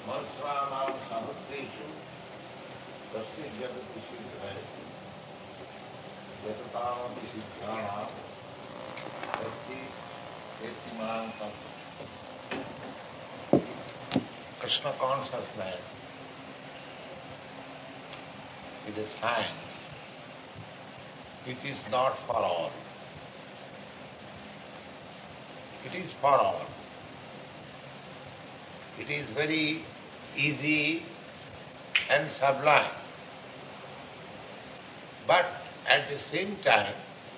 Mahasranam Sahasreshu Tasya Jagati Siddhaya Jatatamati Siddhanam Tasya Etiman Krishna consciousness is a science which is not for all. It is for all. It is very easy and sublime. But at the same time,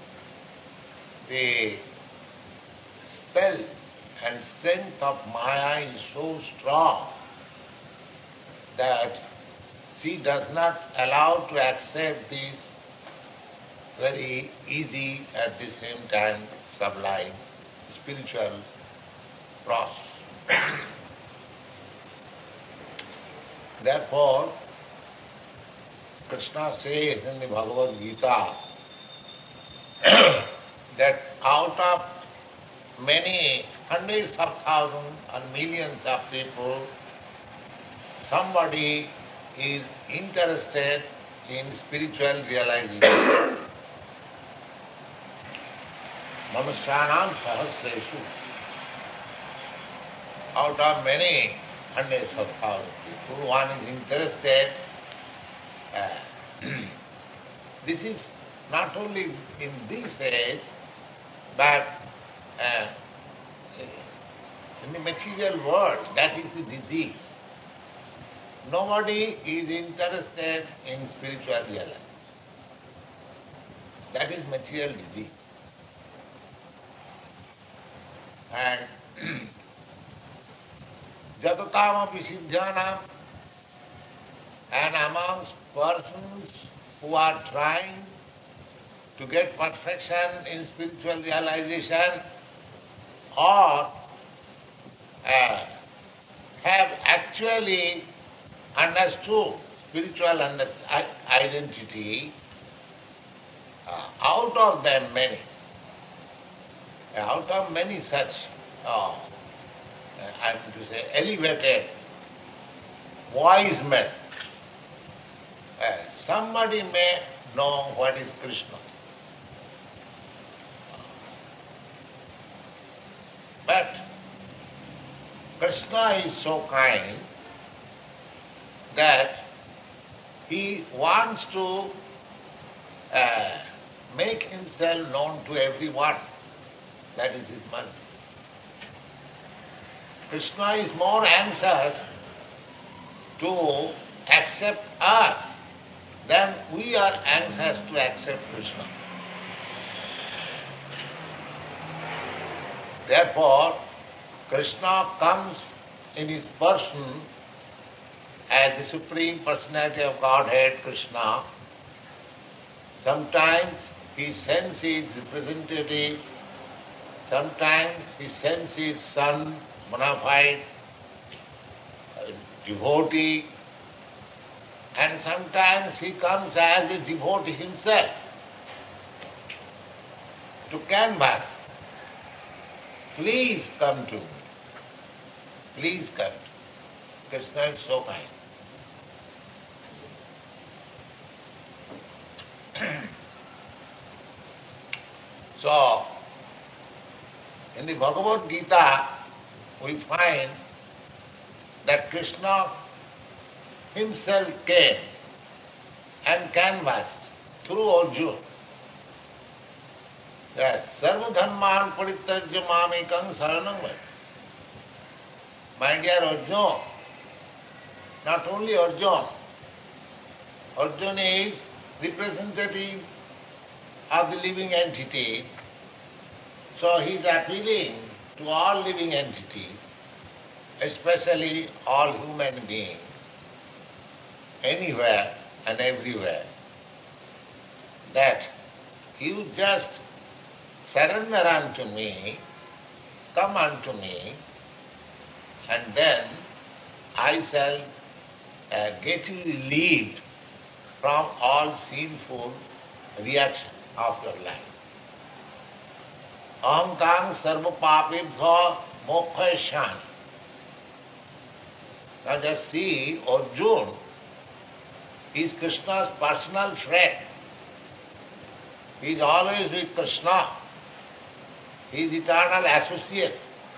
the spell and strength of Maya is so strong that she does not allow to accept this very easy, at the same time sublime, spiritual process. Therefore, Krishna says in the Bhagavad Gita that out of many hundreds of thousands and millions of people, somebody is interested in spiritual realization. Manusyanam Sahasreshu. Out of many hundreds of thousands of people, one is interested. This is not only in this age, but in the material world. That is the disease. Nobody is interested in spiritual realization. That is material disease. And Jatatamapi Siddhanam, and amongst persons who are trying to get perfection in spiritual realization or have actually understood spiritual identity, out of them many, out of many such, I am to say, elevated, wise men, somebody may know what is Krishna. But Krishna is so kind that he wants to make himself known to everyone. That is his mercy. Krishna is more anxious to accept us than we are anxious to accept Krishna. Therefore, Krishna comes in his person as the Supreme Personality of Godhead, Krishna. Sometimes he sends his representative, sometimes he sends his son, bona fide, devotee, and sometimes he comes as a devotee himself to canvass. Please come to me. Please come to me. Krishna is so kind. So, in the Bhagavad Gita, we find that Krishna himself came and canvassed through Arjuna. Yes, Sarva dharman parityajya mamekam saranam vai. My dear Arjuna, not only Arjuna, Arjuna is representative of the living entities, so he is appealing to all living entities, especially all human beings, anywhere and everywhere, that you just surrender unto me, come unto me, and then I shall get you relieved from all sinful reaction of your life. Aham tang sarva papebhyo mokshayasyan. Now just see, Arjuna is Krishna's personal friend. He is always with Krishna. He is eternal associate.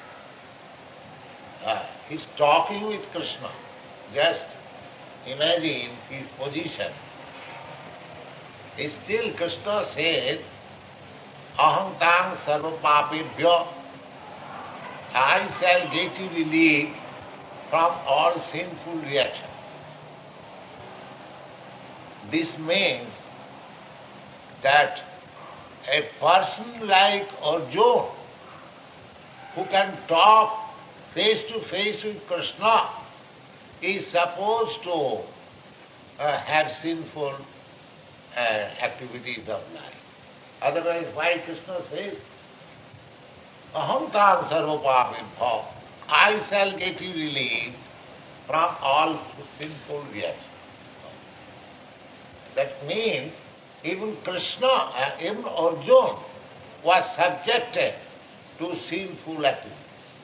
He is talking with Krishna. Just imagine his position. Still Krishna says, Aham tang sarva papebhyo, I shall get you relief from all sinful reaction. This means that a person like Arjuna, who can talk face to face with Krishna, is supposed to have sinful activities of life. Otherwise, why Krishna says, Aham tam sarva papebhyo, I shall get you relief from all sinful reactions. That means even Krishna, even Arjuna was subjected to sinful activities.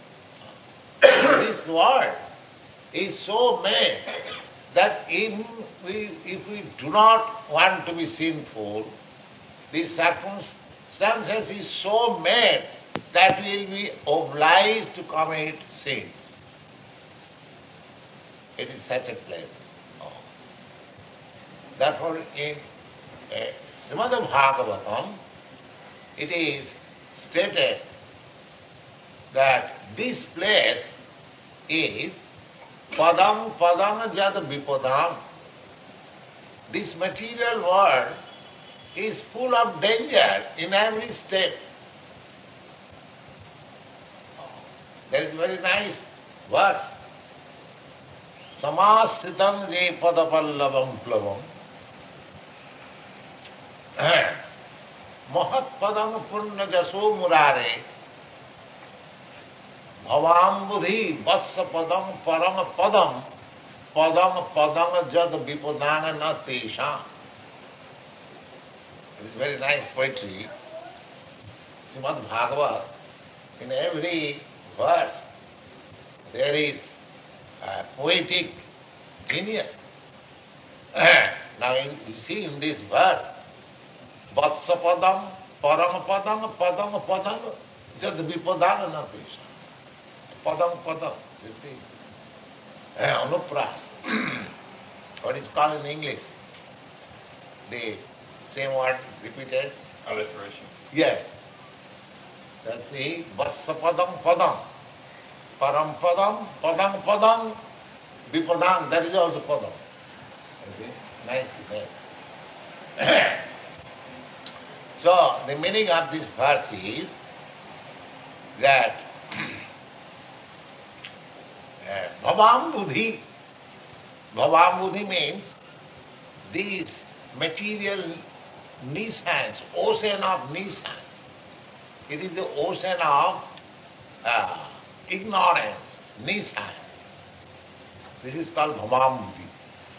This world is so made that if we do not want to be sinful, the circumstances is so made that we will be obliged to commit sins. It is such a place. Therefore, in Srimad Bhagavatam, it is stated that this place is padam padam jad vipadam. This material world is full of danger in every step. There is a very nice verse. Samasritam je padapallavam plavam Mahat padam purna jaso murare Bhavam buddhi vatsa padam param padam padam padam jad vipadanga na tesha. It is very nice poetry. Srimad Bhagavad, in every verse there is poetic genius. Now you see in this verse, vatsa padam param padam padam padam jad vipadanga na tesha. Padam padam, you see. Anupras. What is called in English? The same word repeated. Alliteration. Yes. That's the Vatsa padam padam. Param padam, padam padam, vipadam, that is also padam. You see? Nice name. So, the meaning of this verse is that Bhavam buddhi. Bhavam buddhi means these material nescience, ocean of nescience. It is the ocean of ignorance, nescience. This is called bhavam buddhi.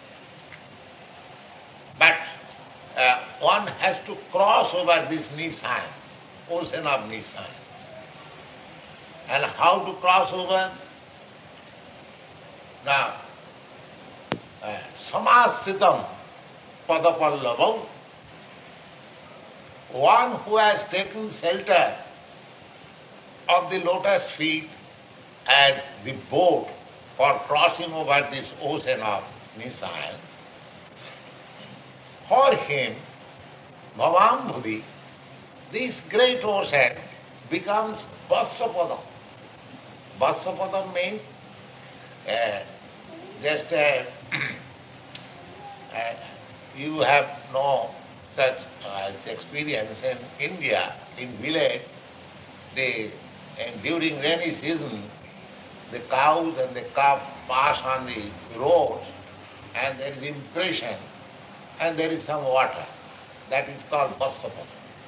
But one has to cross over this nescience, ocean of nescience. And how to cross over? Now, samasritam padapallavam, one who has taken shelter of the lotus feet as the boat for crossing over this ocean of nescience, for him, bhavam buddhi, this great ocean becomes vatsapadam. Vatsapadam means you have no such experience in India, in village, during rainy season, the cows and the calf pass on the road and there is impression and there is some water. That is called Vastapada.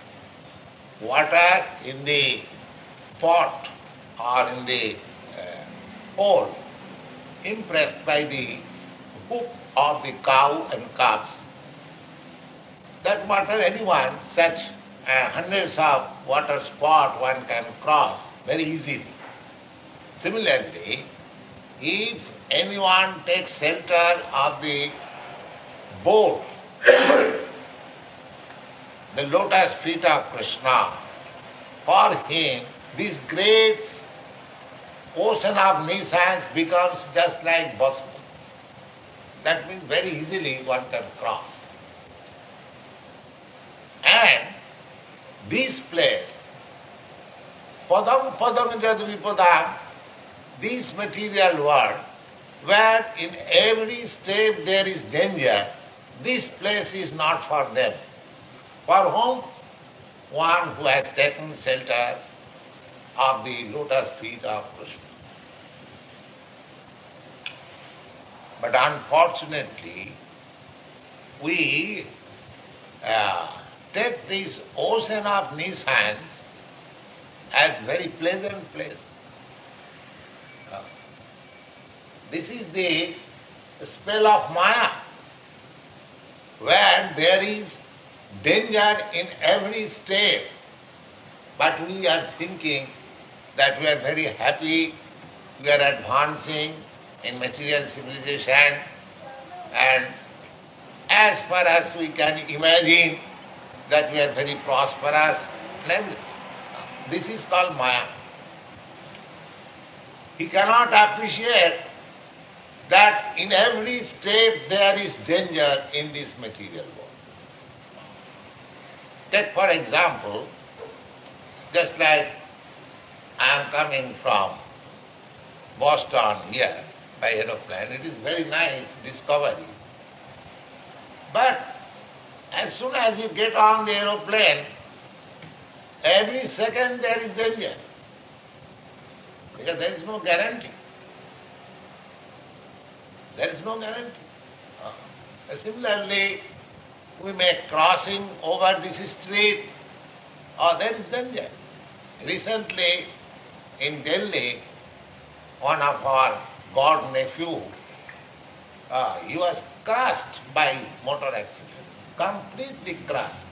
Water in the pot or in the hole impressed by the hoof of the cow and calves. That water, anyone, such hundreds of water spots one can cross very easily. Similarly, if anyone takes shelter of the boat, the lotus feet of Krishna, for him this great ocean of nescience becomes just like Boston. That means very easily one can cross. And this place, Padam Padam Jad Vipadam, this material world, where in every step there is danger, this place is not for them. For whom? One who has taken shelter of the lotus feet of Krishna. But unfortunately, we take this ocean of nescience as very pleasant place. This is the spell of Maya, where there is danger in every step, but we are thinking that we are very happy, we are advancing in material civilization, and as far as we can imagine that we are very prosperous and everything. This is called Maya. He cannot appreciate that in every step there is danger in this material world. Take for example, just like I am coming from Boston here by aeroplane, it is very nice discovery. But as soon as you get on the aeroplane, every second there is danger, because there is no guarantee. There is no guarantee. Similarly, we may crossing over this street, there is danger. Recently, in Delhi, one of our god-nephew, he was crushed by motor accident, completely crushed.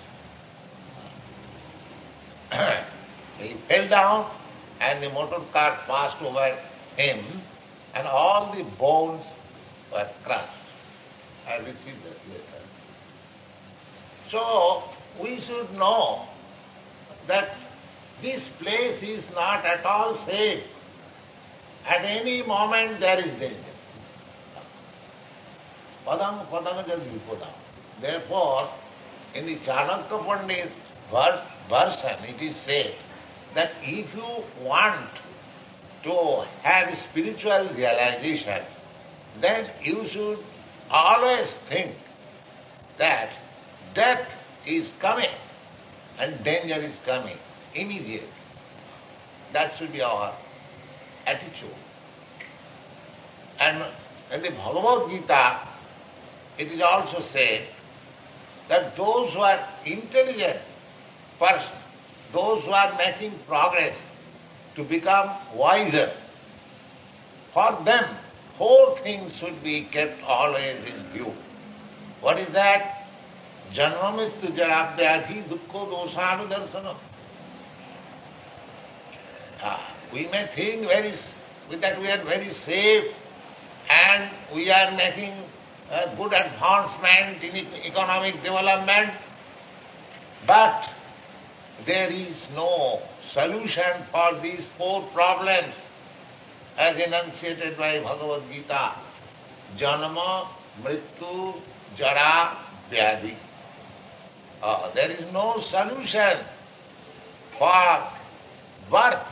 He fell down and the motor car passed over him and all the bones were crushed. I received this later. So, we should know that this place is not at all safe. At any moment there is danger. Padam padam jad vipadam. Therefore, in the Chanakya Pandit's version, it is said that if you want to have spiritual realization, then you should always think that death is coming and danger is coming immediately. That should be our attitude. And in the Bhagavad Gita, it is also said that those who are intelligent persons, those who are making progress to become wiser, for them four things should be kept always in view. What is that? Janma mrityu jara vyadhi dukkho dosanu darsanam. We may think that we are very safe and we are making a good advancement in economic development, but there is no solution for these four problems as enunciated by Bhagavad Gita. Janma, mrityu, jara, vyadhi. There is no solution for birth.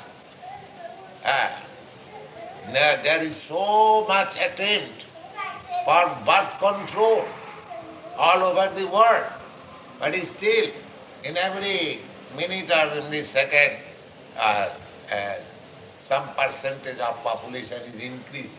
There is so much attempt for birth control all over the world, but still in every minute or every second some percentage of population is increasing.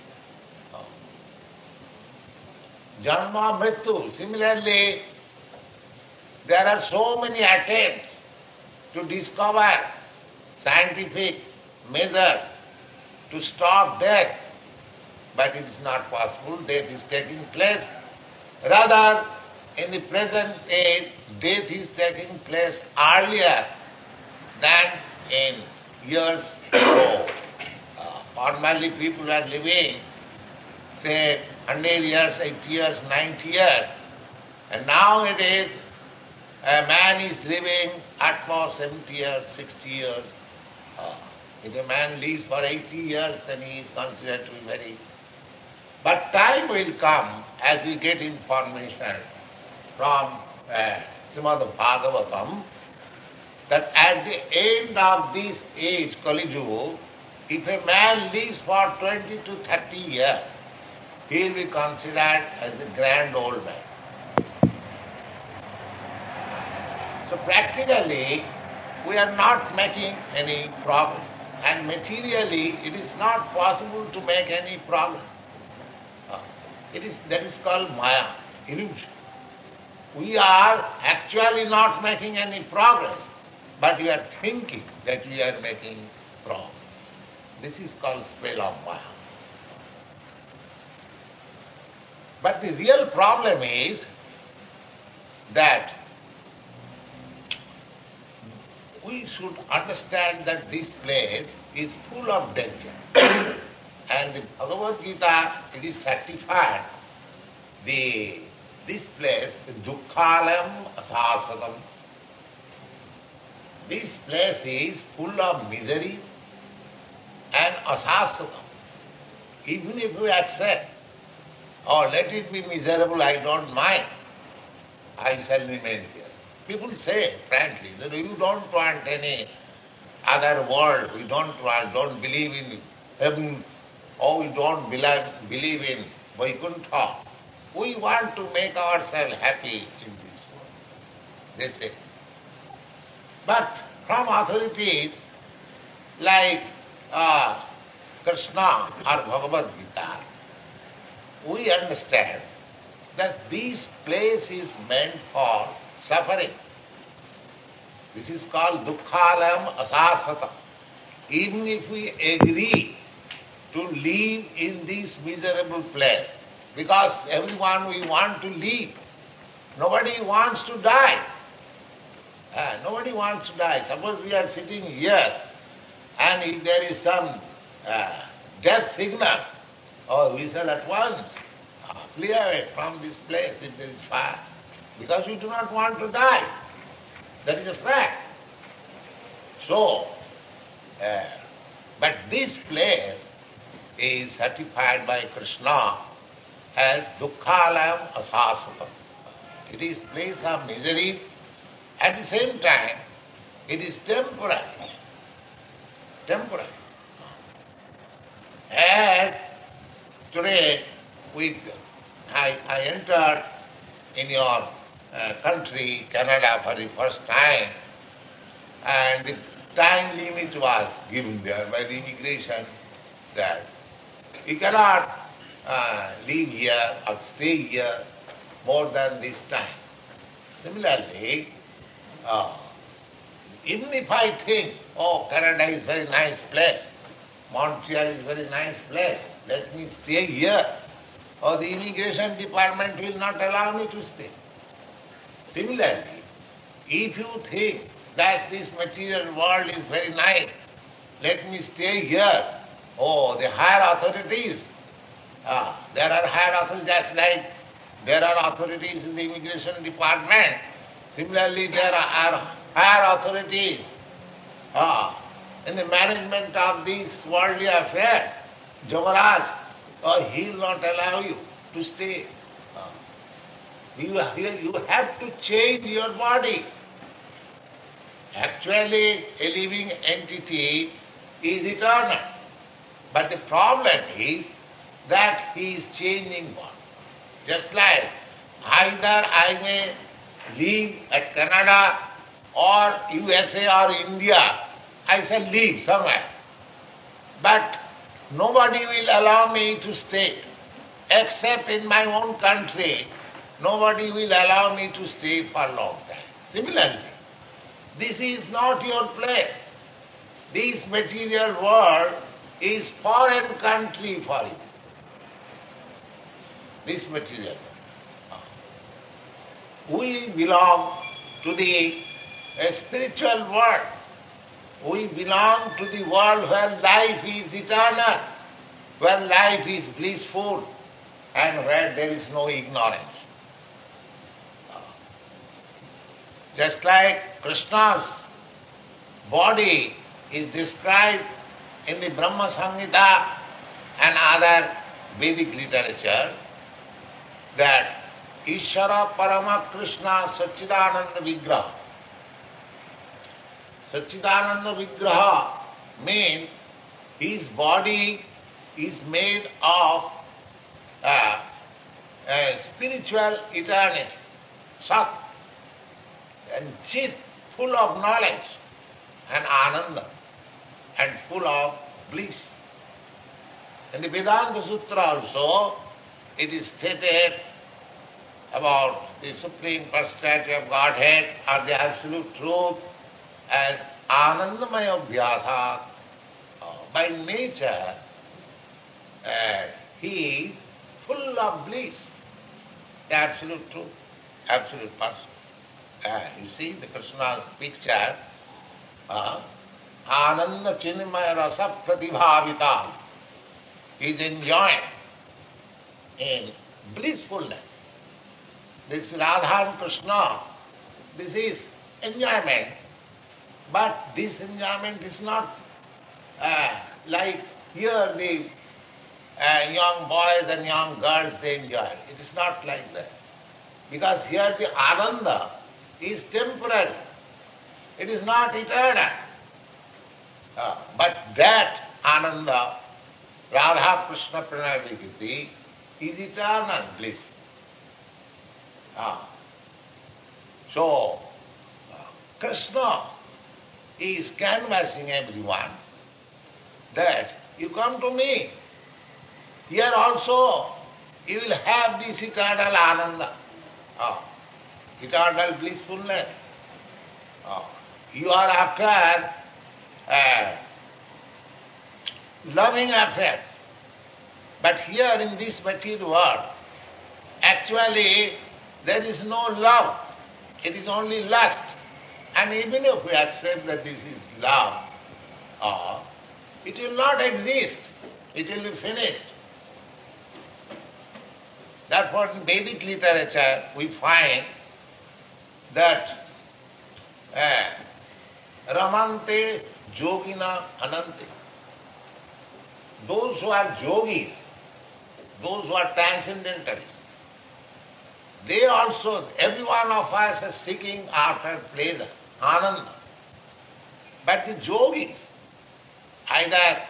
Janma, mrityu. Similarly, there are so many attempts to discover scientific measures to stop death, but it is not possible. Death is taking place. Rather, in the present age, death is taking place earlier than in years ago. Formerly people were living say 100 years, 80 years, 90 years. And nowadays, a man is living at most 70 years, 60 years. If a man lives for 80 years, then he is considered to be very... But time will come, as we get information from Srimad Bhagavatam, that at the end of this age, Kali Yuga, if a man lives for 20 to 30 years, he will be considered as the grand old man. So practically, we are not making any progress. And materially, it is not possible to make any progress. That is called Maya, illusion. We are actually not making any progress, but we are thinking that we are making progress. This is called spell of Maya. But the real problem is that we should understand that this place is full of danger. And the Bhagavad Gita, it is certified, this place, Dukkhalam Asasvatam. This place is full of miseries and asasvatam. Even if we accept, or let it be miserable, I don't mind, I shall remain here. People say, frankly, that you don't want any other world, we don't believe in heaven, or we don't believe in Vaikuntha. We want to make ourselves happy in this world, they say. But from authorities like Krishna or Bhagavad Gita, we understand that this place is meant for suffering. This is called dukkhalam asasata. Even if we agree to live in this miserable place, because everyone we want to live, nobody wants to die. Nobody wants to die. Suppose we are sitting here, and if there is some death signal, we shall at once flee away from this place if there is fire, because we do not want to die. That is a fact. So, but this place is certified by Krishna as Dukkhalam Asasatam. It is place of miseries. At the same time, it is temporary. Temporary. As today I entered in your country, Canada, for the first time, and the time limit was given there by the immigration that you cannot live here or stay here more than this time. Similarly, even if I think, Canada is very nice place, Montreal is very nice place, let me stay here, the immigration department will not allow me to stay. Similarly, if you think that this material world is very nice, let me stay here, the higher authorities, there are higher authorities, just like there are authorities in the immigration department. Similarly, there are higher authorities in the management of this worldly affair. Jamaraj, he will not allow you to stay. You have to change your body. Actually, a living entity is eternal. But the problem is that he is changing body. Just like either I may live at Canada or USA or India, I shall live somewhere. But nobody will allow me to stay. Except in my own country, nobody will allow me to stay for a long time. Similarly, this is not your place. This material world is foreign country for you. This material world. We belong to the spiritual world. We belong to the world where life is eternal, where life is blissful, and where there is no ignorance. Just like Krishna's body is described in the Brahma Samhita and other Vedic literature, that Ishvara Parama Krishna Satchidananda Vigraha. Satchidananda Vigraha means his body is made of spiritual eternity, Sat, and Chit, full of knowledge and Ananda, and full of bliss. In the Vedanta Sutra also, it is stated about the Supreme Personality of Godhead or the Absolute Truth as Anandamaya Vyasa. By nature, he is full of bliss, the Absolute Truth, Absolute Person. You see the Krishna's picture, Ananda Chinmaya Rasa Pratibhavita. He is enjoying in blissfulness. This Radha and Krishna, this is enjoyment, but this enjoyment is not like here the young boys and young girls they enjoy. It is not like that. Because here the Ananda is temporary. It is not eternal. But that Ananda, Radha Krishna Pranavigiti, is eternal bliss. So, Krishna is canvassing everyone that you come to me. Here also you will have this eternal Ananda, eternal blissfulness. You are after loving affairs. But here in this material world, actually there is no love. It is only lust. And even if we accept that this is love, it will not exist. It will be finished. Therefore, in Vedic literature, we find that Ramante Yogina Anante. Those who are yogis, those who are transcendentalists, they also, every one of us is seeking after pleasure, Ananda. But the yogis, either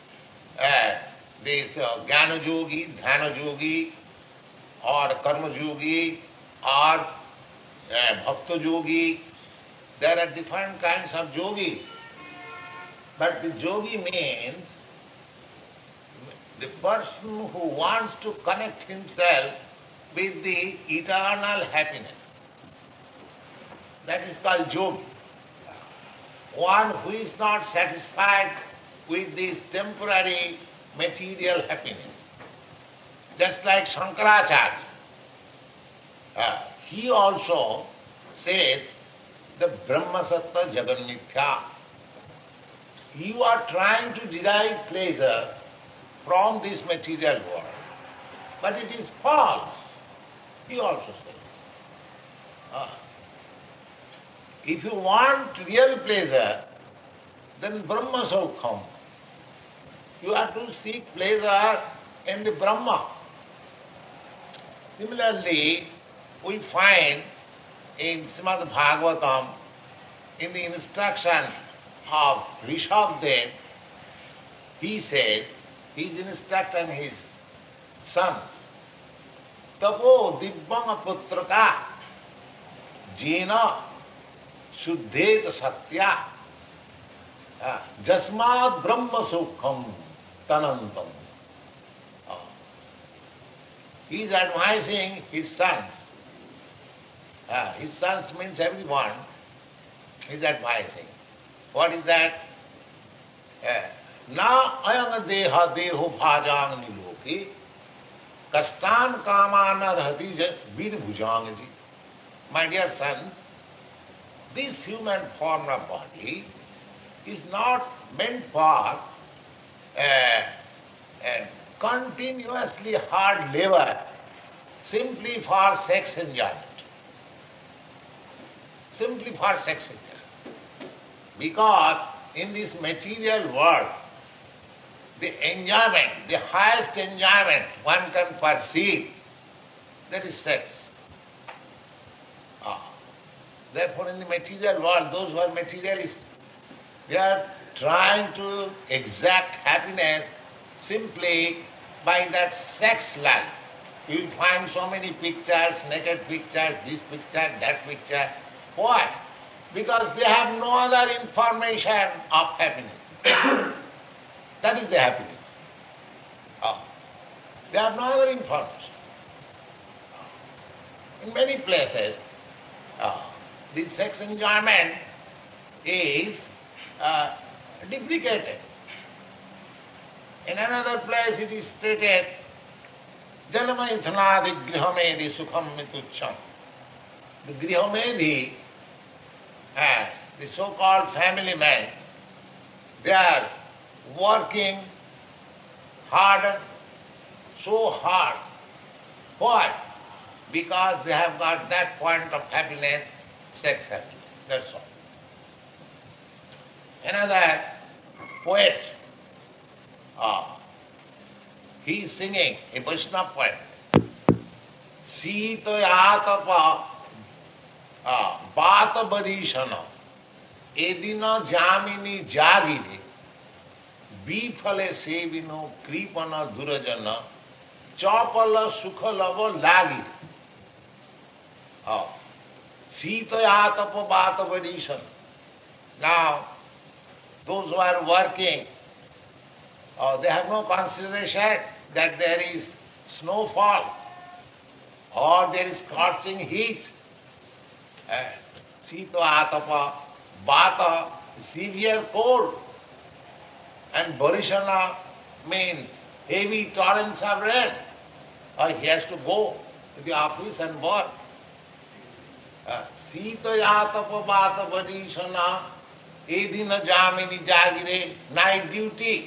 this Jnana yogi, Dhyana yogi, or Karma yogi, or Bhakta yogi, there are different kinds of yogis. But the yogi means the person who wants to connect himself with the eternal happiness. That is called yogi. One who is not satisfied with this temporary material happiness. Just like Shankaracharya. He also says the Brahma Sattva Jagan Mithya. You are trying to derive pleasure from this material world. But it is false. He also says. If you want real pleasure, then Brahma Saukham. You have to seek pleasure in the Brahma. Similarly, we find in Srimad Bhagavatam, in the instruction of Rishabdev, he says, he is instructing his sons, Tapo Dibbam Putraka Jena Shuddhet Satya Jasmad Brahma Sukham Tanantam. He is advising his sons. His sons means everyone. He is advising. What is that? Na ayam deha deho bhajang niloki kastan kamana rahati vid bhujangaji. My dear sons, this human form of body is not meant for continuously hard labor simply for sex enjoyment. Simply for sex enjoyment. Because in this material world, the enjoyment, the highest enjoyment one can perceive, that is sex. Therefore in the material world, those who are materialists, they are trying to exact happiness simply by that sex life. You will find so many pictures, naked pictures, this picture, that picture. Why? Because they have no other information of happiness. That is the happiness. They have no other information. In many places, this sex enjoyment is deprecated. In another place it is stated, Janamaithanadi grihamedi sukham mitucham. The grihamedi, the so-called family men, they are working harder, so hard. Why? Because they have got that point of happiness, sex happiness. That's all. Another poet, he is singing a Vaishnava poet. Sitayatapa Bata Barishana Edina Jamini Jagiri Bifale Sevino Kripana Durajana Chapala Sukhalava Lagiri. Sitayatapa Bata Barishana. Now, those who are working, they have no consideration that there is snowfall or there is scorching heat. Sita atapa, bata, severe cold. And barishana means heavy torrents of rain. He has to go to the office and work. Sita atapa, bata, barishana, edina jamini jagire, night duty.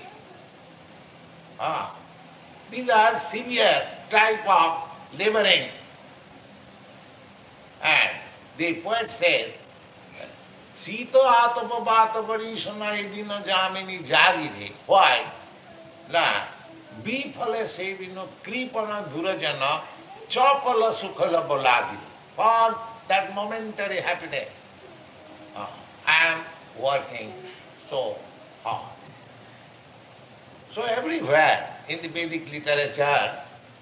These are severe type of laboring. And the poet says, Sita atapa bata varishana edina jamini jagire. Why? Na bifale sevino kripana durajana chapala sukhala balagiri. For that momentary happiness, I am working so hard. So everywhere in the Vedic literature,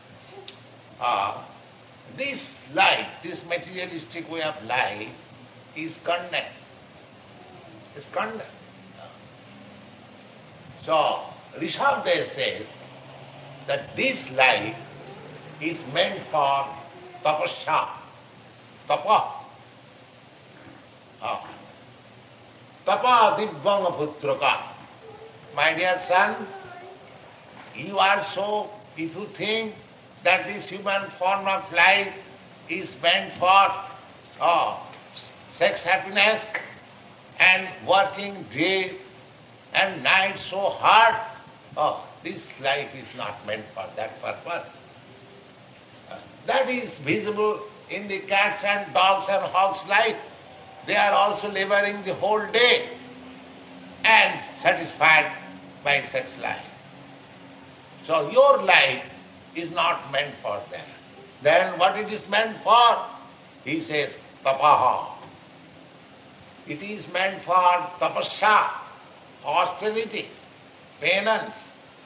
this life, this materialistic way of life is condemned. Is condemned. So Rishabdev says that this life is meant for tapasya, tapa. Tapa divyanga putraka. My dear son, you are so, if you think that this human form of life is meant for sex happiness and working day and night so hard, this life is not meant for that purpose. That is visible in the cats and dogs and hogs' life. They are also laboring the whole day and satisfied by sex life. So your life is not meant for that. Then what it is meant for? He says, tapaha. It is meant for tapasya, austerity, penance.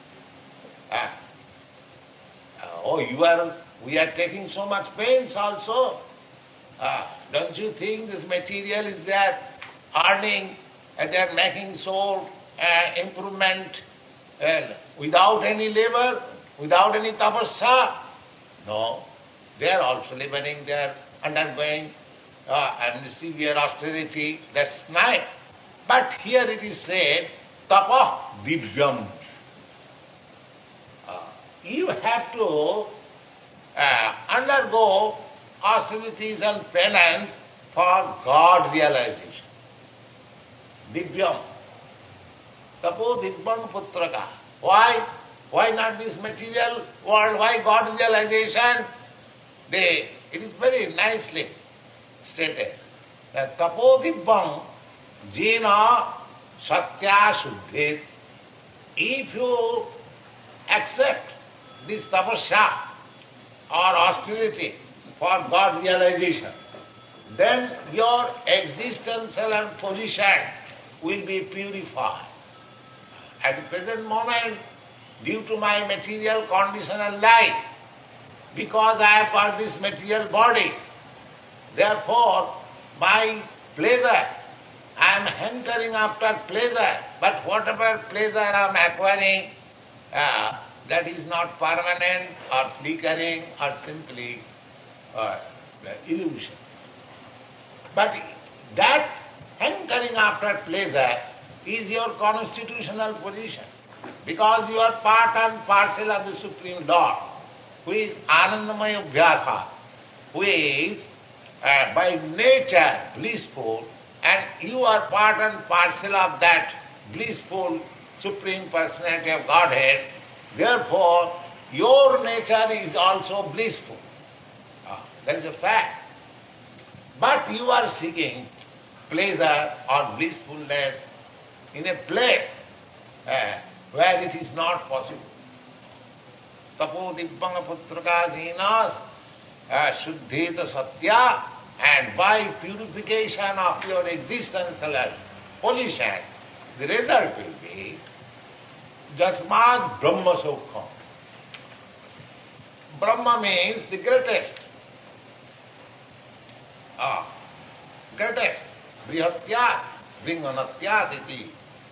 We are taking so much pains also. Don't you think this material is there earning and they are making so improvement without any labor, without any tapasya? No, they are also laboring, they are undergoing and severe austerity. That's nice. But here it is said, tapa divyam. You have to undergo austerities and penance for God realization. Divyam. Tapo divyam putraka. Why? Why not this material world? Why God realization? It is very nicely stated that tapodibbam jena satya shuddhet. If you accept this tapasya or austerity for God realization, then your existential and position will be purified. At the present moment, due to my material conditional life, because I have got this material body, therefore my pleasure, I am hankering after pleasure, but whatever pleasure I am acquiring, that is not permanent or flickering or simply illusion. But that hankering after pleasure is your constitutional position, because you are part and parcel of the Supreme Lord, who is Anandamaya Vyasa, who is by nature blissful, and you are part and parcel of that blissful Supreme Personality of Godhead. Therefore, your nature is also blissful. That is a fact. But you are seeking pleasure or blissfulness in a place where it is not possible. Tapo dibbanga putraka jinas shuddheta satya, and by purification of your existential position, the result will be jasmad brahma sukha. Brahma means the greatest. Greatest. Brihatya, Vringanatya diti.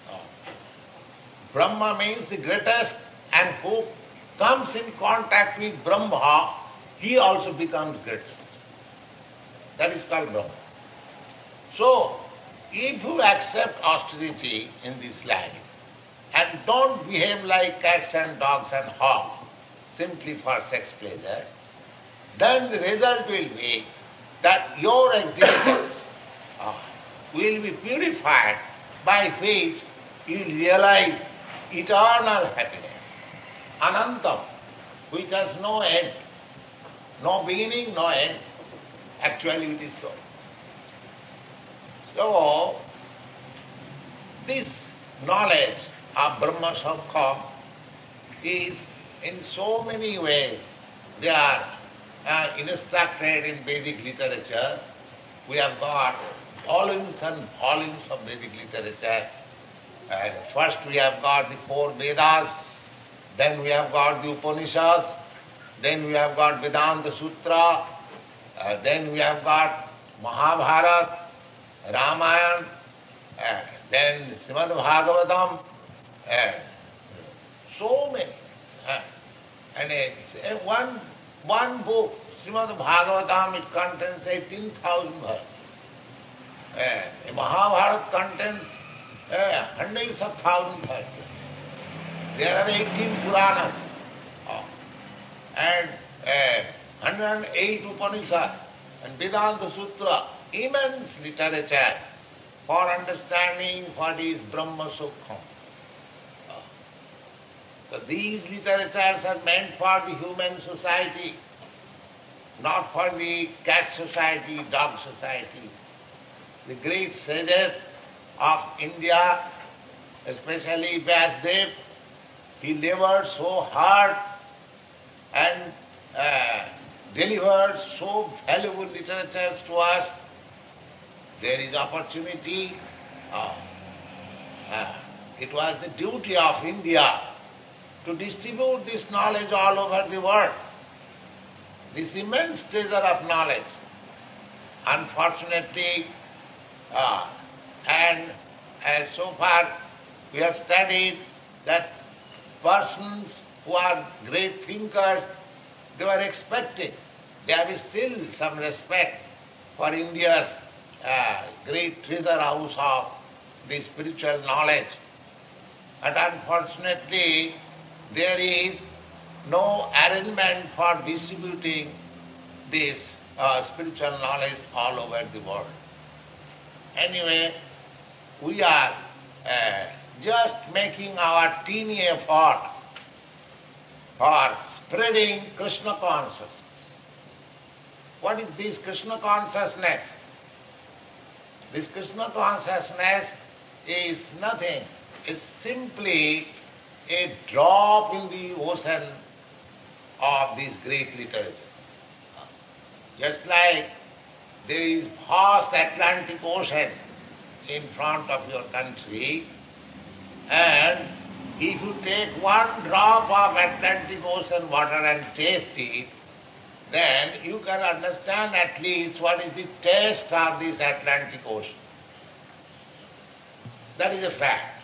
Brahma means the greatest, and who comes in contact with Brahma, he also becomes greatest. That is called Brahma. So, if you accept austerity in this life and don't behave like cats and dogs and hogs simply for sex pleasure, then the result will be that your existence will be purified, by which you will realize eternal happiness, anantam, which has no end, no beginning, no end. Actually it is so. So, this knowledge of Brahma Sakha is in so many ways, they are instructed in Vedic literature. We have got volumes and volumes of Vedic literature. First we have got the 4 Vedas, then we have got the Upanishads, then we have got Vedanta Sutra, then we have got Mahabharata, Ramayana, then Srimad Bhagavatam, so many. And one book, Srimad Bhagavatam, it contains 18,000 verses. Mahabharata contains hundreds of thousands verses. There are 18 Puranas and 108 Upanishads and Vedanta Sutra, immense literature for understanding what is Brahma Sukha. So these literatures are meant for the human society, not for the cat society, dog society. The great sages of India, especially Vyasdev, he labored so hard and delivered so valuable literatures to us. There is opportunity. It was the duty of India to distribute this knowledge all over the world. This immense treasure of knowledge. Unfortunately, and as so far we have studied that persons who are great thinkers, they were expected. They have still some respect for India's great treasure house of the spiritual knowledge. But unfortunately, there is no arrangement for distributing this spiritual knowledge all over the world. Anyway, we are just making our teeny effort for spreading Krishna consciousness. What is this Krishna consciousness? This Krishna consciousness is nothing. It's simply a drop in the ocean of these great literatures. Just like there is vast Atlantic Ocean in front of your country, and if you take one drop of Atlantic Ocean water and taste it, then you can understand at least what is the taste of this Atlantic Ocean. That is a fact.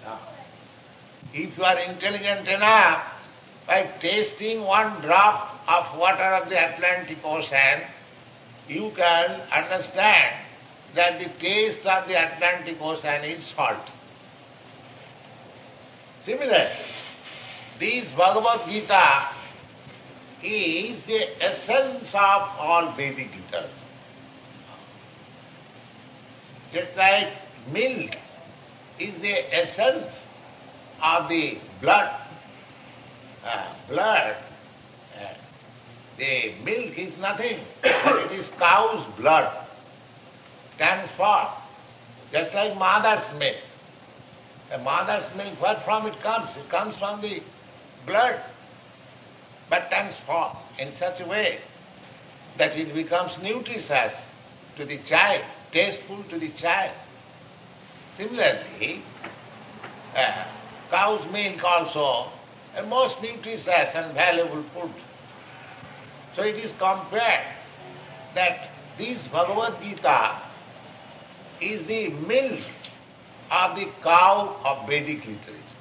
If you are intelligent enough, by tasting one drop of water of the Atlantic Ocean, you can understand that the taste of the Atlantic Ocean is salt. Similarly, this Bhagavad Gita is the essence of all Vedic literature. Just like milk is the essence of the blood. The milk is nothing, but it is cow's blood transformed, just like mother's milk. The mother's milk, where from it comes? It comes from the blood, but transformed in such a way that it becomes nutritious to the child, tasteful to the child. Similarly, cow's milk also a most nutritious and valuable food. So it is compared that this Bhagavad Gita is the milk of the cow of Vedic literature.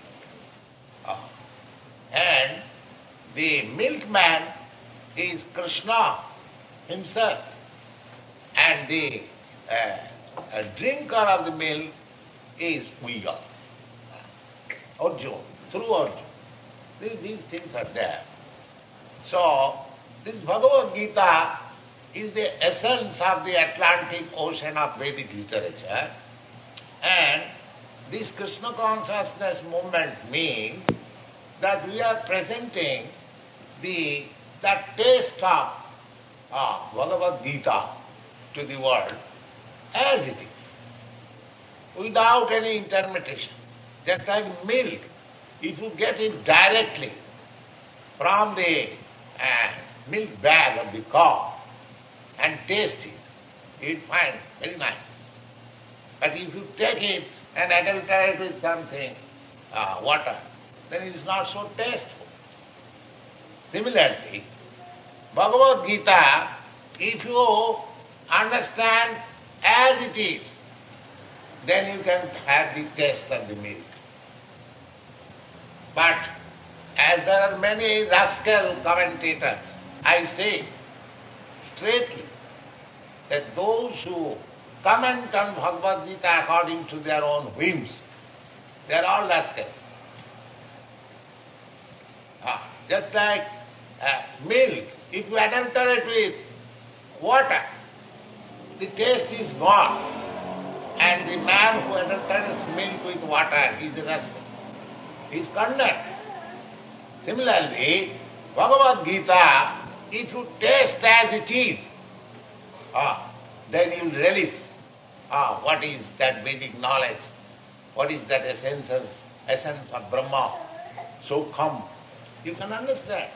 And the milkman is Krishna himself, and the drinker of the milk is we all. Arjuna, through Arjuna. These things are there. So, this Bhagavad Gita is the essence of the Atlantic Ocean of Vedic literature, and this Krishna consciousness movement means that we are presenting that taste of Bhagavad Gita to the world as it is, without any interpretation. Just like milk, if you get it directly from the milk bag of the cow and taste it, you will find very nice. But if you take it and adulterate with something, water, then it is not so tasteful. Similarly, Bhagavad Gita, if you understand as it is, then you can have the taste of the milk. But as there are many rascal commentators, I say straightly that those who comment on Bhagavad Gita according to their own whims, they are all rascals. Just like milk, if you adulterate with water, the taste is gone. And the man who adulterates milk with water is a rascal. He is condemned. Similarly, Bhagavad Gita, if you taste as it is, then you will relish what is that Vedic knowledge, what is that essence of Brahma. So come, you can understand.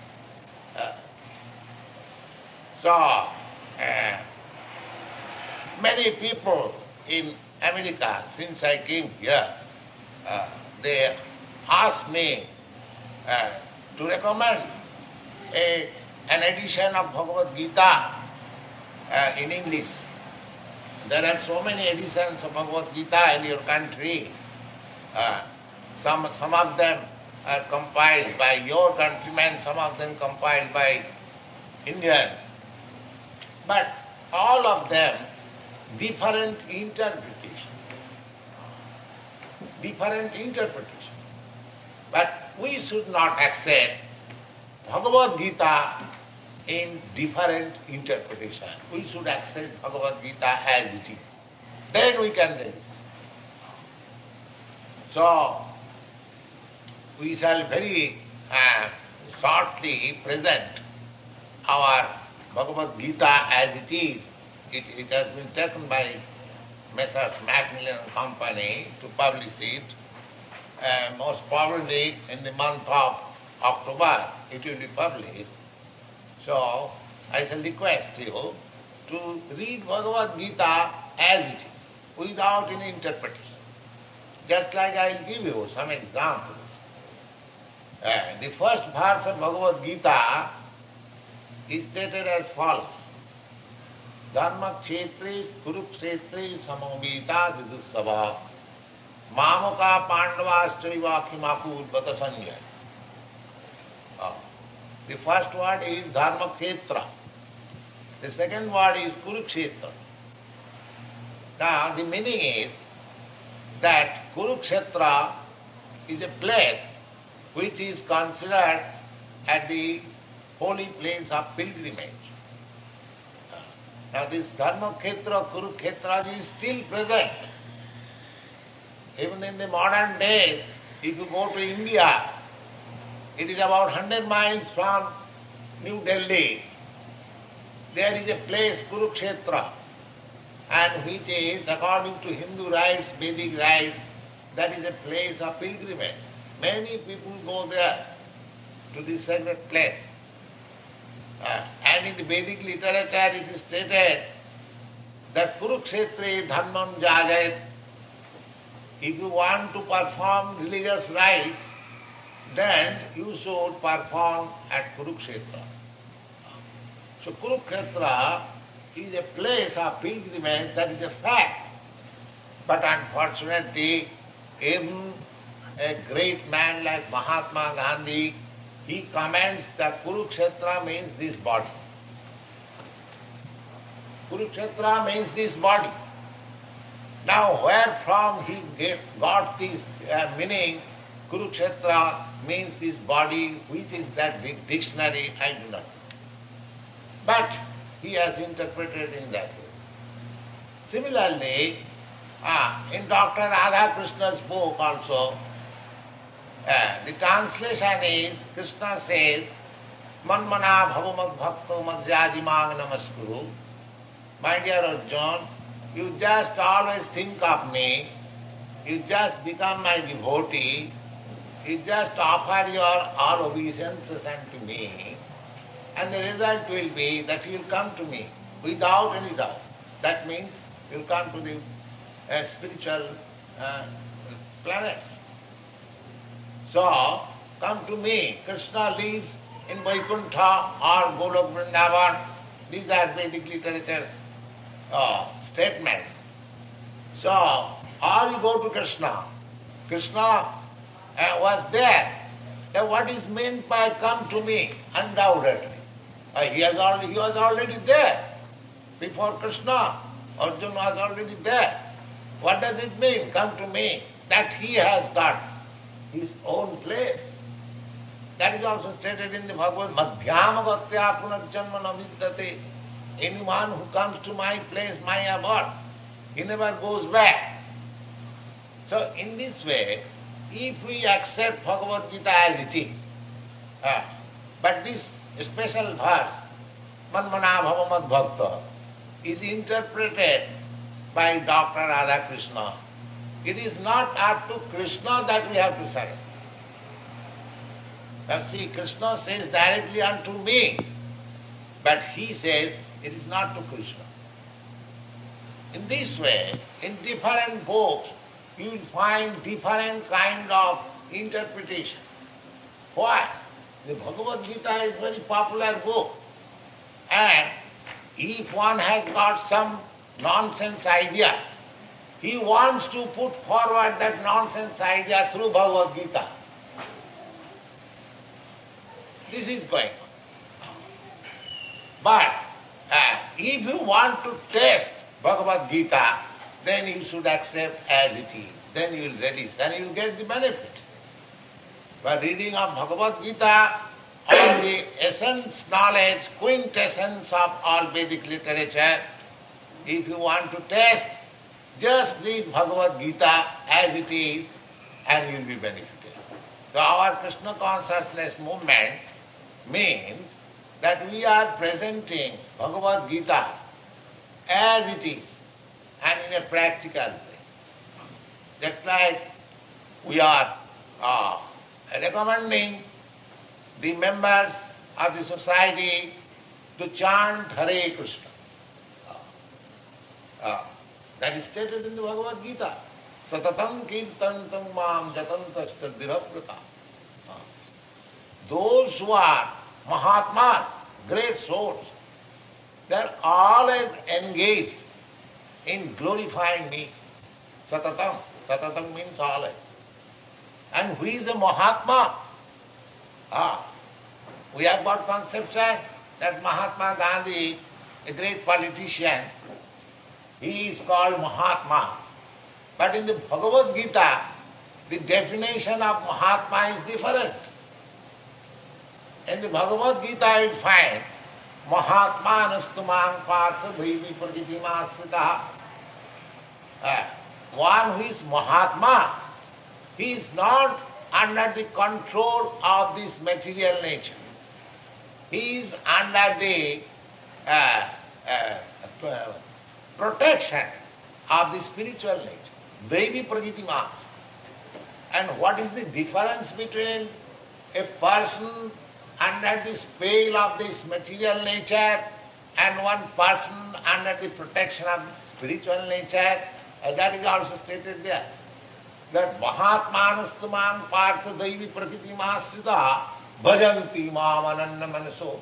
Many people in America, since I came here, they asked me to recommend an edition of Bhagavad Gita in English. There are so many editions of Bhagavad Gita in your country. Some of them are compiled by your countrymen, some of them compiled by Indians. But all of them different interpretation. Different interpretation. But we should not accept Bhagavad Gita in different interpretation. We should accept Bhagavad Gita as it is. Then we can read. So, we shall very shortly present our Bhagavad Gita as it is. It has been taken by Messrs. Macmillan and Company to publish it. Most probably in the month of October it will be published. So I shall request you to read Bhagavad Gita as it is, without any interpretation. Just like I will give you some examples. The first verse of Bhagavad Gita is stated as follows. Dharma kshetre kurukshetre samavita vidussava mamaka pandavascha kimaku udvata sanyaya. The first word is Dharma Kshetra. The second word is Kurukshetra. Now the meaning is that Kurukshetra is a place which is considered at the holy place of pilgrimage. Now this Dharma Kshetra, Kurukshetra is still present. Even in the modern days, if you go to India, it is about 100 miles from New Delhi. There is a place, Kurukshetra, and which is, according to Hindu rites, Vedic rites, that is a place of pilgrimage. Many people go there to this sacred place. And in the Vedic literature it is stated that Kurukshetre dharmam jajayat. If you want to perform religious rites, then you should perform at Kurukshetra. So Kurukshetra is a place of pilgrimage, that is a fact. But unfortunately, even a great man like Mahatma Gandhi, he comments that Kurukshetra means this body. Kurukshetra means this body. Now where from he got this meaning, Kurukshetra means this body, which is that big dictionary, I do not know. But he has interpreted in that way. Similarly, in Dr. Radhakrishna's book also, the translation is, Krishna says, Manmana bhavamad bhakto madhyajimang namaskuru. My dear Arjuna, you just always think of me, you just become my devotee, you just offer your all obeisances unto me, and the result will be that you will come to me without any doubt. That means you will come to the spiritual planets. So, come to me. Krishna lives in Vaikuntha or Golok Vrindavan. These are Vedic literature's statement. So, or you go to Krishna. Krishna was there. Then what is meant by come to me? Undoubtedly. He was already there. Before Krishna, Arjuna was already there. What does it mean, come to me? That he has got his own place. That is also stated in the Bhagavad Madhyama Bhaktya Punarjanma Navidyate. Anyone who comes to my place, my abode, he never goes back. So in this way, if we accept Bhagavad Gita as it is, but this special verse, Manmana Bhavamad Bhakta, is interpreted by Dr. Radhakrishna. It is not up to Krishna that we have to surrender. Now see, Krishna says directly unto me, but he says it is not to Krishna. In this way, in different books, you will find different kind of interpretations. Why? The Bhagavad Gita is a very popular book. And if one has got some nonsense idea, he wants to put forward that nonsense idea through Bhagavad Gita. This is going on. But if you want to test Bhagavad Gita, then you should accept as it is. Then you will relish, then you will get the benefit. By reading of Bhagavad Gita, all the essence, knowledge, quintessence of all Vedic literature, if you want to test, just read Bhagavad Gita as it is and you will be benefited. So our Krishna consciousness movement means that we are presenting Bhagavad Gita as it is and in a practical way. Just like we are recommending the members of the society to chant Hare Krishna. That is stated in the Bhagavad Gita. Satatam kirtantam mam jatantascha dhiravrata. Those who are Mahatmas, great souls, they are always engaged in glorifying me. Satatam. Satatam means always. And who is a Mahatma? We have got conception that Mahatma Gandhi, a great politician, he is called Mahatma. But in the Bhagavad Gita, the definition of Mahatma is different. In the Bhagavad Gita you find Mahatma nastumang partha bhaivi prakritima asmita. One who is Mahatma, he is not under the control of this material nature. He is under the protection of the spiritual nature. Devi Prakritimas. And what is the difference between a person under the spell of this material nature and one person under the protection of spiritual nature? That is also stated there. That Mahatmanastamam partha Devi Prakritimasrita bhajanti mam ananna manaso.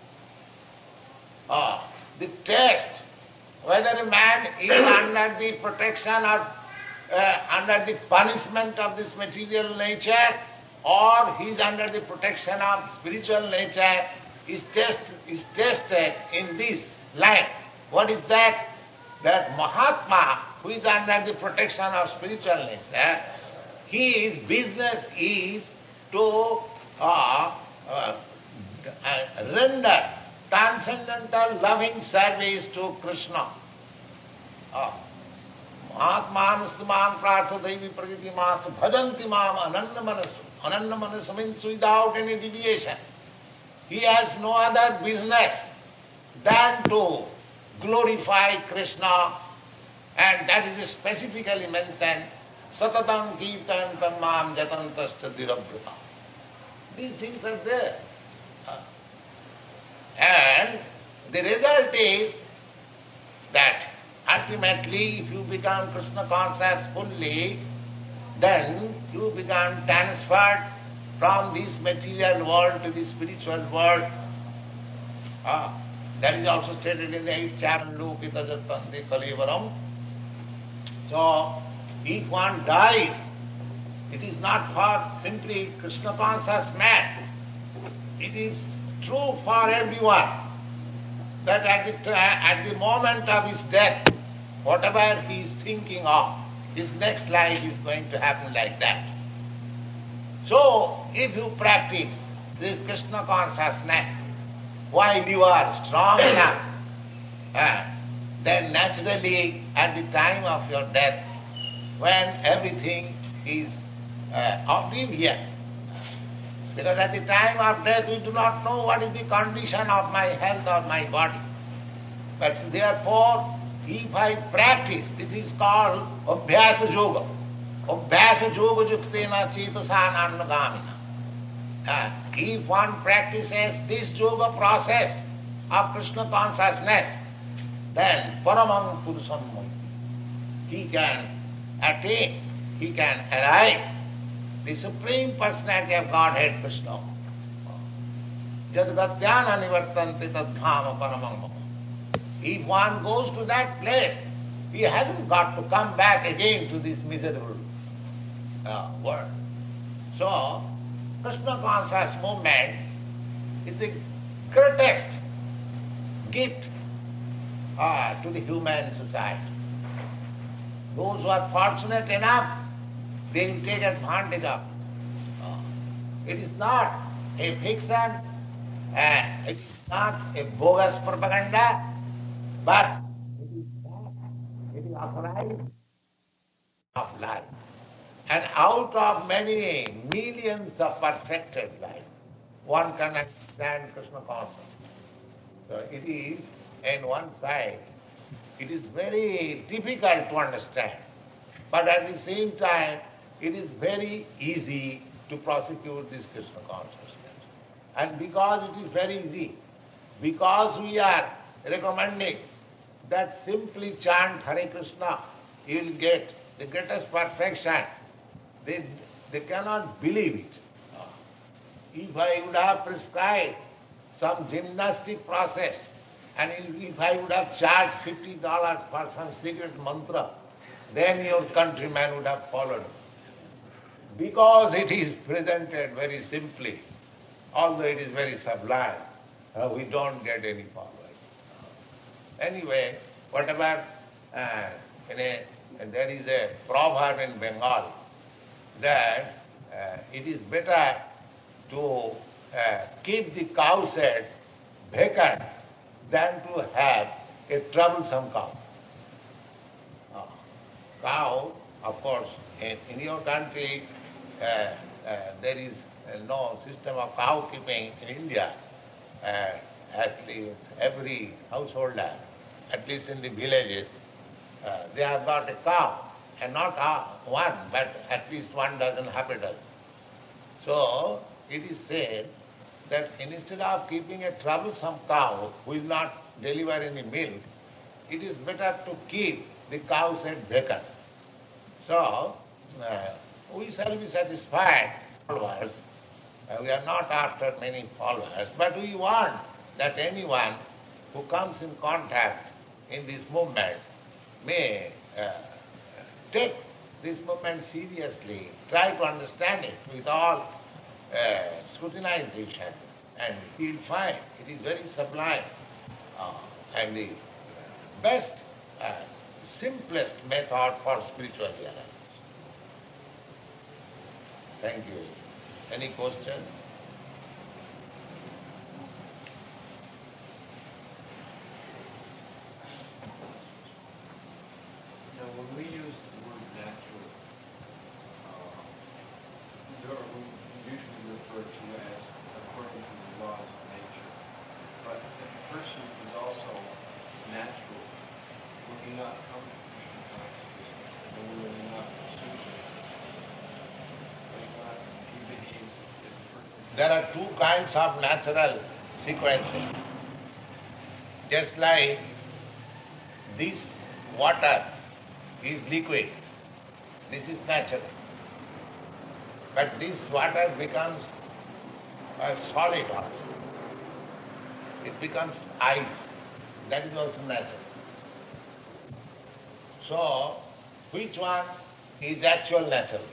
The test whether a man is under the protection or under the punishment of this material nature or he is under the protection of spiritual nature is tested in this line. What is that? That Mahatma, who is under the protection of spiritual nature, his business is to render transcendental loving service to Krishna. Mahatmanastamam prartha devi prakritimas bhajanti mam ananna manasu. Ananna manasu means without any deviation. He has no other business than to glorify Krishna, and that is specifically mentioned, Satatam kirtantam mam jatantascha dhiravrata. These things are there. And the result is that ultimately if you become Krishna conscious fully, then you become transferred from this material world to the spiritual world. That is also stated in the 8th chapter, Lokita Jatante Kalevaram. So, if one dies, it is not for simply Krishna conscious man. It is true for everyone that at the moment of his death, whatever he is thinking of, his next life is going to happen like that. So, if you practice this Krishna consciousness while you are strong enough, then naturally at the time of your death, when everything is oblivion, because at the time of death we do not know what is the condition of my health or my body. But therefore, if I practice, this is called Abhyasa Yoga. Abhyasa Yoga Yuktena Chetasananagamina. If one practices this yoga process of Krishna consciousness, then Paramam Purusam he can attain, he can arrive the Supreme Personality of Godhead, Krishna. Jadgatyana nivartante tadhama paramam. If one goes to that place, he hasn't got to come back again to this miserable world. So, Krishna conscious movement is the greatest gift to the human society. Those who are fortunate enough, they will take advantage of it. It is not a fiction, it is not a bogus propaganda, but it is authorized of life. And out of many millions of perfected life, one can understand Krishna consciousness. So it is, in one side, it is very difficult to understand. But at the same time, it is very easy to prosecute this Krishna consciousness. And because it is very easy, because we are recommending that simply chant Hare Krishna, you will get the greatest perfection. They cannot believe it. If I would have prescribed some gymnastic process, and if I would have charged $50 for some secret mantra, then your countrymen would have followed. Because it is presented very simply, although it is very sublime, we don't get any followers. Anyway, whatever, there is a proverb in Bengal that it is better to keep the cow shed vacant than to have a troublesome cow. Cow, of course, in your country there is no system of cow keeping in India. At least every householder, at least in the villages, they have got a cow, and not one, but at least 1 dozen, half a dozen. So it is said that instead of keeping a troublesome cow who will not deliver any milk, it is better to keep the cow shed vacant. So we shall be satisfied, followers. We are not after many followers, but we want that anyone who comes in contact in this movement may take this movement seriously, try to understand it with all scrutinization, and he will find it is very sublime and the best, simplest method for spiritual realization. Thank you. Any question? Now, when we use the word natural, we usually refer to as according to the laws of nature. But if a person is also natural, will he not come to Krishna consciousness, or will he not pursue it? Will he not behave as a person? There are two kinds of natural sequences. Just like this water is liquid, this is natural. But this water becomes a solid water. It becomes ice. That is also natural. So, which one is actual natural?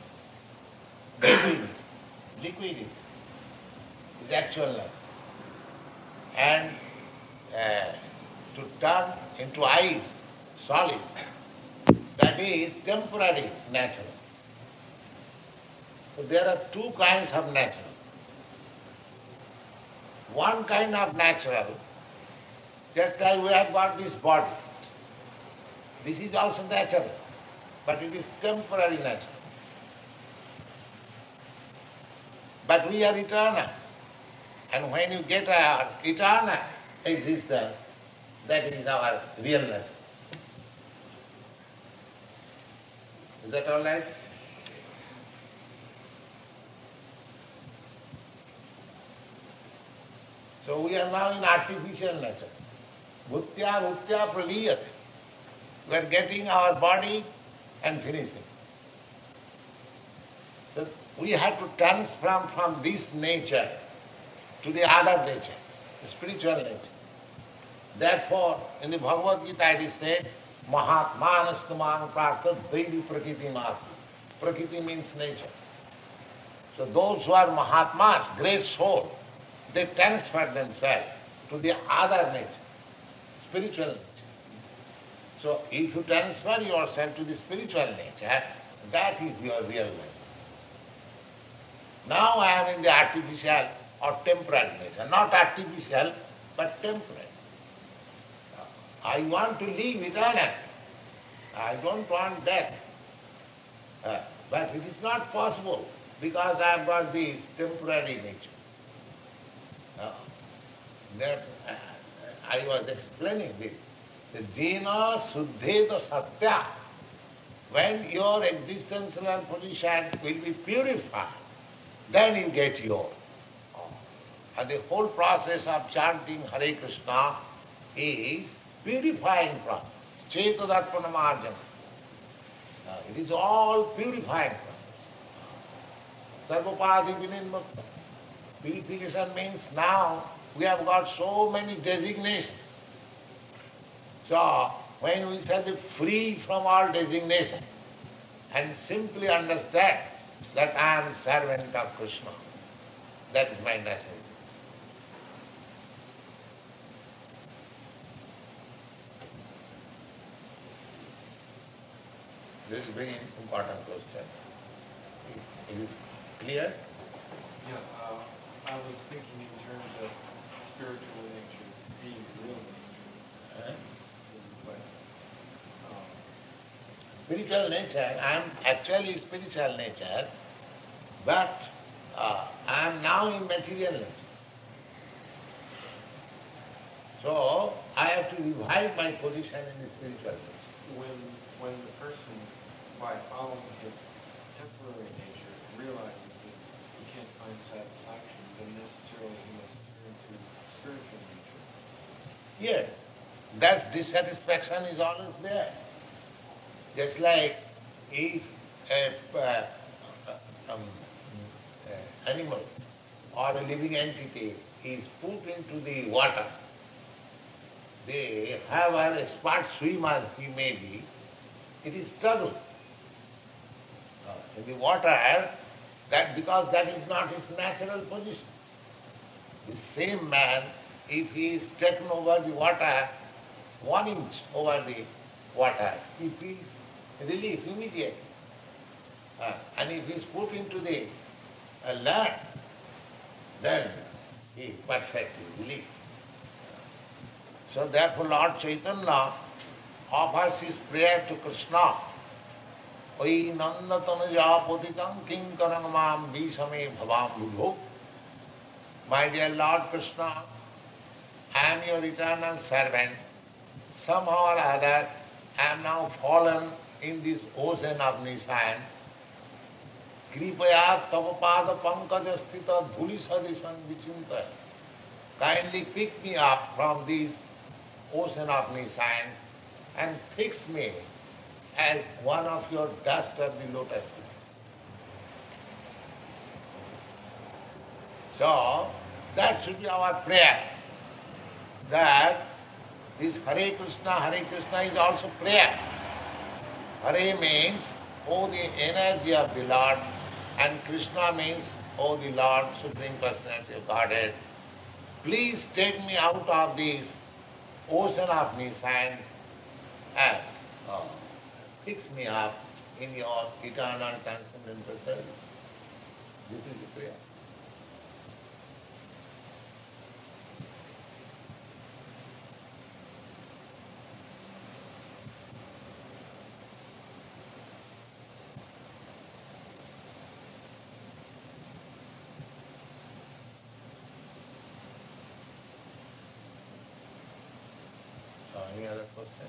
Liquid is actual natural. And to turn into ice, solid, that is temporary natural. So there are two kinds of natural. One kind of natural, just like we have got this body, this is also natural, but it is temporary natural. But we are eternal. And when you get our eternal existence, that is our real nature. Is that all right? So we are now in artificial nature. Bhutya praliyate. We are getting our body and finishing. So we have to transform from this nature to the other nature, the spiritual nature. Therefore, in the Bhagavad Gita it is said, Mahatmanastamang prartha devi prakriti mati. Prakriti means nature. So those who are Mahatmas, great soul, they transfer themselves to the other nature, spiritual nature. So if you transfer yourself to the spiritual nature, that is your real nature. Now I am in the artificial or temporal nature, not artificial but temporal. I want to live eternal. I don't want death. But it is not possible because I have got this temporary nature. Uh, that I was explaining this. The Jena Suddheta Satya. When your existential position will be purified, then you get your. And the whole process of chanting Hare Krishna is purifying process. Chetadattva. It is all purifying process. Sarvapadi vinirmukta. Purification means now we have got so many designations. So, when we shall be free from all designation and simply understand that I am servant of Krishna, that is my national. This is a very important question. Is it clear? Yeah, I was thinking in terms of spiritual nature being real nature. But, spiritual nature, I am actually spiritual nature, but I am now in material nature. So I have to revive my position in the spiritual nature. When the person, by following his temporary nature, realizes that he can't find satisfaction, then necessarily he must turn to spiritual nature. Yes, that dissatisfaction is always there. Just like if animal or a living entity is put into the water, they have an expert swimmer he may be, it is struggle. In the water, that because that is not his natural position. The same man, if he is taken over the water, 1 inch over the water, he feels relief immediately. And if he is put into the land, then he is perfectly relief. So therefore Lord Chaitanya offers his prayer to Krishna. Oi nanda tanuja patitam kinkarang mam visame bhavam bhubho. My dear Lord Krishna, I am your eternal servant. Somehow or other, I am now fallen in this ocean of nescience. Kripaya tava pada pankaja sthita dhuli sadishan vichintaya. Kindly pick me up from this ocean of nescience and fix me as one of your dust of the lotus feet. So, that should be our prayer, that this Hare Krishna is also prayer. Hare means, oh the energy of the Lord, and Krishna means, oh the Lord, Supreme Personality of Godhead. Please take me out of this ocean of nescience and fix me up in your eternal transcendental service. This is the prayer. Any other question?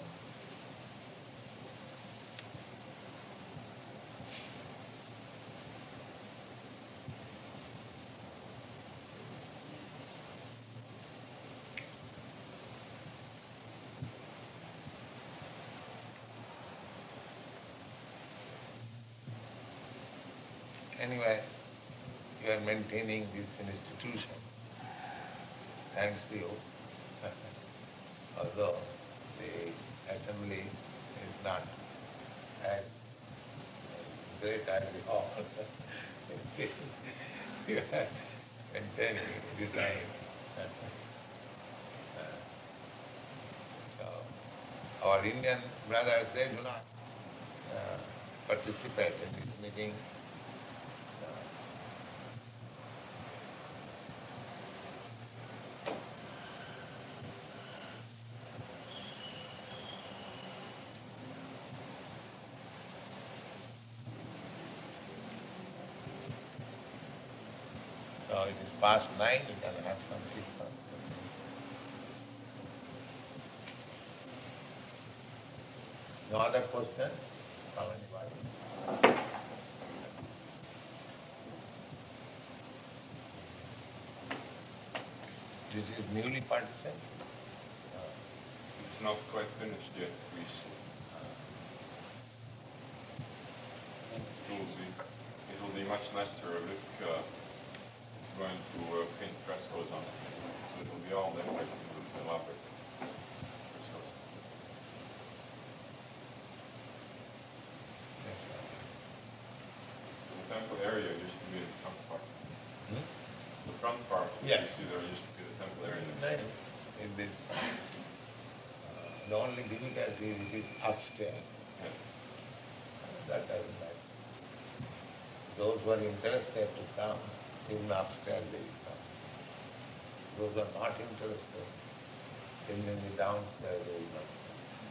Anyway, you are maintaining this institution, thanks to you. Although the assembly is not as great as the hall, you are maintaining design. So, our Indian brothers, they do not participate in this meeting. So it is past 9, you can have some tea. No other question from anybody? This is newly partitioned? It's not quite finished yet, please. It will be much nicer. Luke is going to paint frescoes on it. So it will be all decorated with elaborate frescoes. Yes, sir. The temple area used to be the front part. Hmm? The front part, Yeah. you see there used to be the temple area. Nice. In this, the only difficulty is it is upstairs. Yeah. That doesn't matter. Those who are interested to come, even upstairs they will come. Those who are not interested, even in the downstairs they will not come.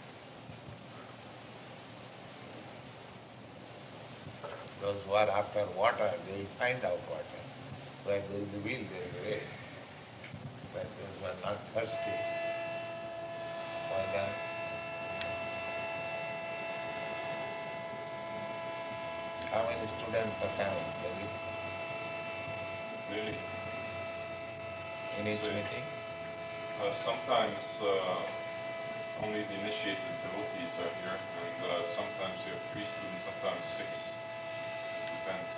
Those who are after water, they will find out water. Where there is a will, there is a way. But those who are not thirsty, why not? How many students are coming daily Really. in each So, meeting? Sometimes only the initiated devotees are here, and sometimes we have 3 students, sometimes 6. Depends.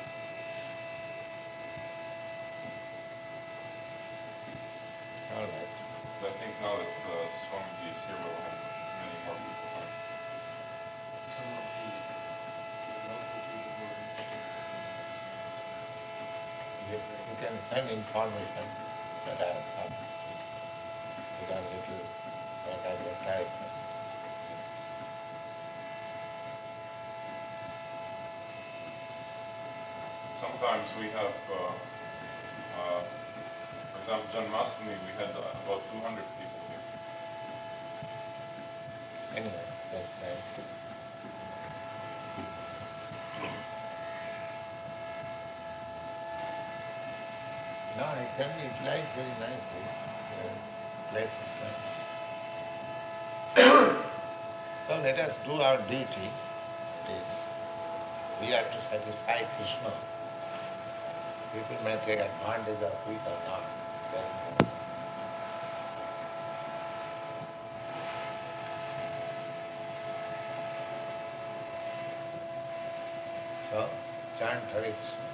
All right. But I think now that Swamiji is here, we'll have many more people coming. Some of the local people who are interested You can send information that I have come. You can little like advertisement. Sometimes we have, for example, Janmashtami, we had about 200 people here. Anyway, that's nice. No, it can be utilized very nicely. The place is nice. So let us do our duty. It is, we have to satisfy Krishna. People may take advantage of it or not. Doesn't matter. So, chant Hare Krishna.